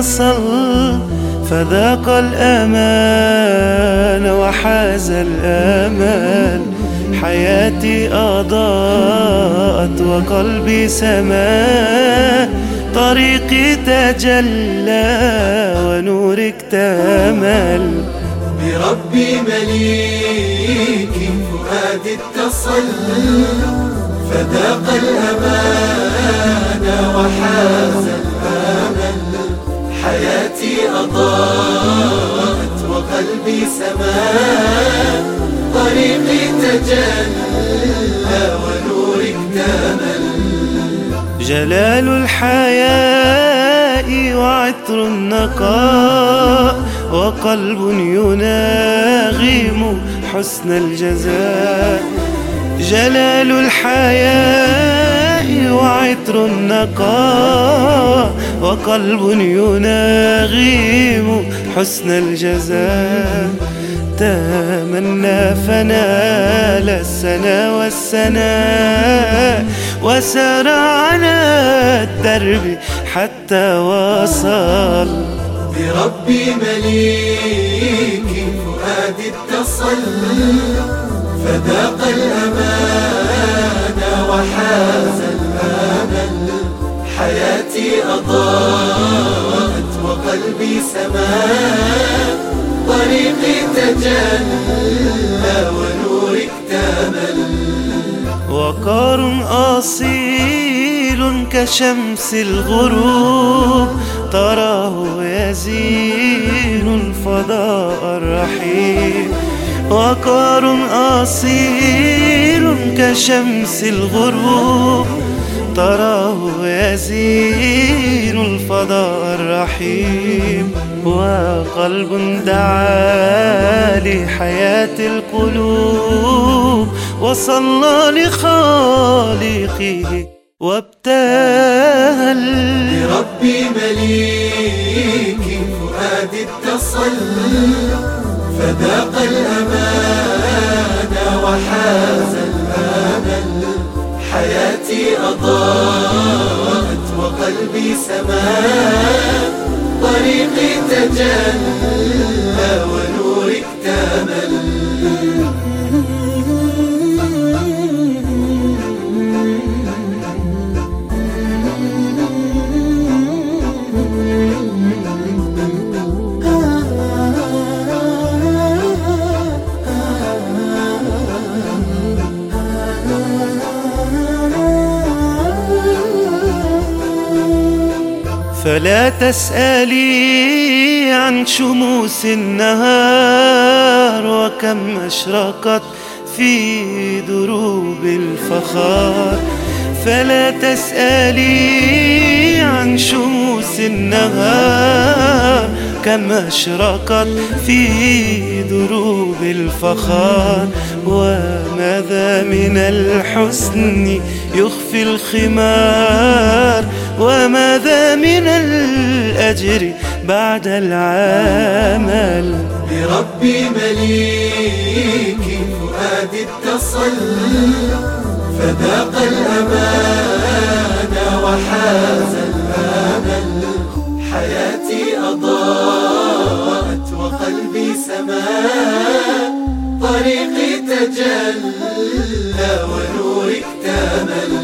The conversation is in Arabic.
وصل فذاق الأمان وحاز الآمال. حياتي أضاءت وقلبي سما، طريقي تجلى ونورك اكتمل. بربي مليكي فؤادي اتصل فذاق الأمان وحاز الآمل. حياتي أضاءت وقلبي سما، طريقي تجلى ونورك اكتمل. جلال الحياء وعطر النقاء وقلب يناغم حسن الجزاء. جلال الحياء وعطر النقاء وقلب يناغم حسن الجزاء. تمنى فنال السنا والسناء، وسار على الدرب حتى وصل. بربي مليكي فؤادي اتصل فذاق الأمان وحاز الآمل. حياتي أضاءت وقلبي سما، طريقي تجلى ونورك اكتمل. وقار أصيل كشمس الغروب، تراه يزين الفضاء الرحيم. وقار أصيل كشمس الغروب، تراه يزين الفضاء الرحيم. وقلب دعا لحياة القلوب، وصلى لخالقه وابتهل. بربي مليكي فؤادي اتصل فذاق الأمان وحاز الآمل. حياتي أضاءت وقلبي سما، طريقي تجلى ونورك اكتمل. فلا تسألي عن شموس النهار، وكم أشرقت في دروب الفخار. فلا تسألي عن شموس النهار، كم أشرقت في دروب الفخار. وماذا من الحسن يخفي الخمار، وماذا من الأجر بعد العمل. بربي مليكي فؤادي اتصل فذاق الأمان وحاز الآمل. حياتي أضاءت وقلبي سما، طريقي تجلى ونورك اكتمل.